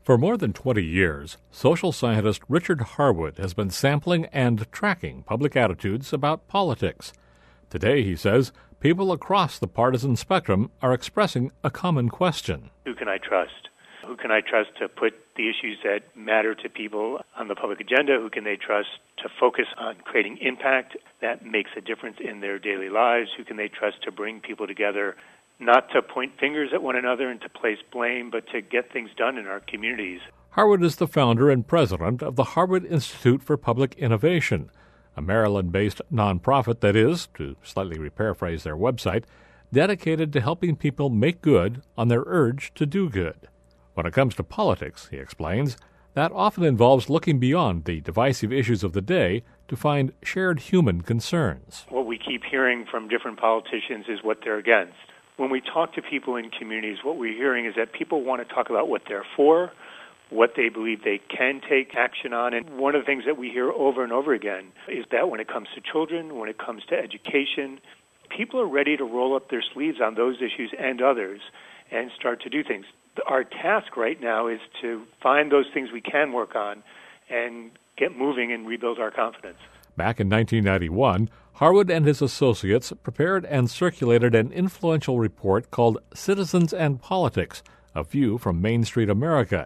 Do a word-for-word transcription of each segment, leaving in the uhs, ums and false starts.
For more than twenty years, social scientist Richard Harwood has been sampling and tracking public attitudes about politics. Today, he says, people across the partisan spectrum are expressing a common question. Who can I trust? Who can I trust to put the issues that matter to people on the public agenda? Who can they trust to focus on creating impact that makes a difference in their daily lives? Who can they trust to bring people together, not to point fingers at one another and to place blame, but to get things done in our communities? Harwood is the founder and president of the Harwood Institute for Public Innovation, a Maryland-based nonprofit that is, to slightly reparaphrase their website, dedicated to helping people make good on their urge to do good. When it comes to politics, he explains, that often involves looking beyond the divisive issues of the day to find shared human concerns. What we keep hearing from different politicians is what they're against. When we talk to people in communities, what we're hearing is that people want to talk about what they're for, what they believe they can take action on. And one of the things that we hear over and over again is that when it comes to children, when it comes to education, people are ready to roll up their sleeves on those issues and others and start to do things. Our task right now is to find those things we can work on and get moving and rebuild our confidence. Back in nineteen ninety-one, Harwood and his associates prepared and circulated an influential report called Citizens and Politics, A View from Main Street America.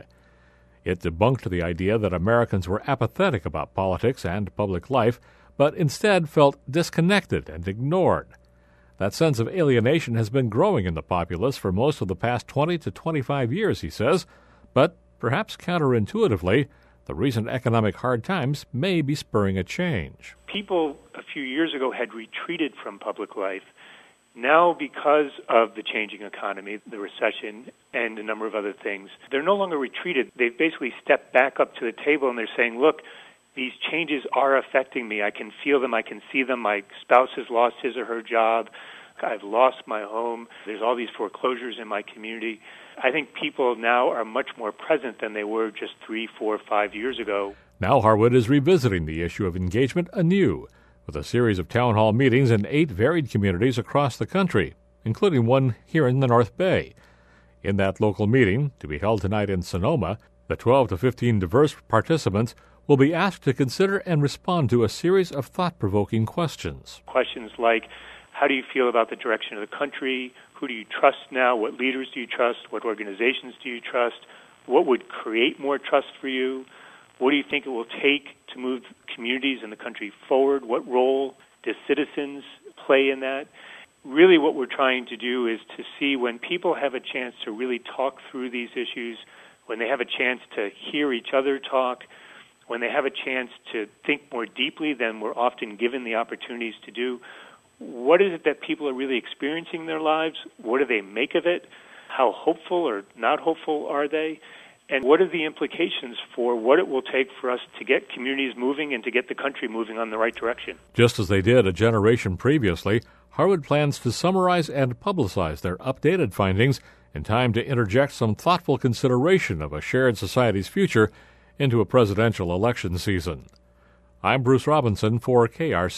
It debunked the idea that Americans were apathetic about politics and public life, but instead felt disconnected and ignored. That sense of alienation has been growing in the populace for most of the past twenty to twenty-five years, he says, but perhaps counterintuitively, the recent economic hard times may be spurring a change. People a few years ago had retreated from public life. Now, because of the changing economy, the recession, and a number of other things, they're no longer retreated. They've basically stepped back up to the table and they're saying, look, these changes are affecting me. I can feel them. I can see them. My spouse has lost his or her job. I've lost my home. There's all these foreclosures in my community. I think people now are much more present than they were just three, four, five years ago. Now Harwood is revisiting the issue of engagement anew with a series of town hall meetings in eight varied communities across the country, including one here in the North Bay. In that local meeting, to be held tonight in Sonoma, the twelve to fifteen diverse participants will be asked to consider and respond to a series of thought-provoking questions. Questions like, how do you feel about the direction of the country? Who do you trust now? What leaders do you trust? What organizations do you trust? What would create more trust for you? What do you think it will take to move communities and the country forward? What role do citizens play in that? Really what we're trying to do is to see when people have a chance to really talk through these issues, when they have a chance to hear each other talk, when they have a chance to think more deeply than we're often given the opportunities to do, what is it that people are really experiencing in their lives? What do they make of it? How hopeful or not hopeful are they? And what are the implications for what it will take for us to get communities moving and to get the country moving on the right direction? Just as they did a generation previously, Harwood plans to summarize and publicize their updated findings in time to interject some thoughtful consideration of a shared society's future into a presidential election season. I'm Bruce Robinson for K R C.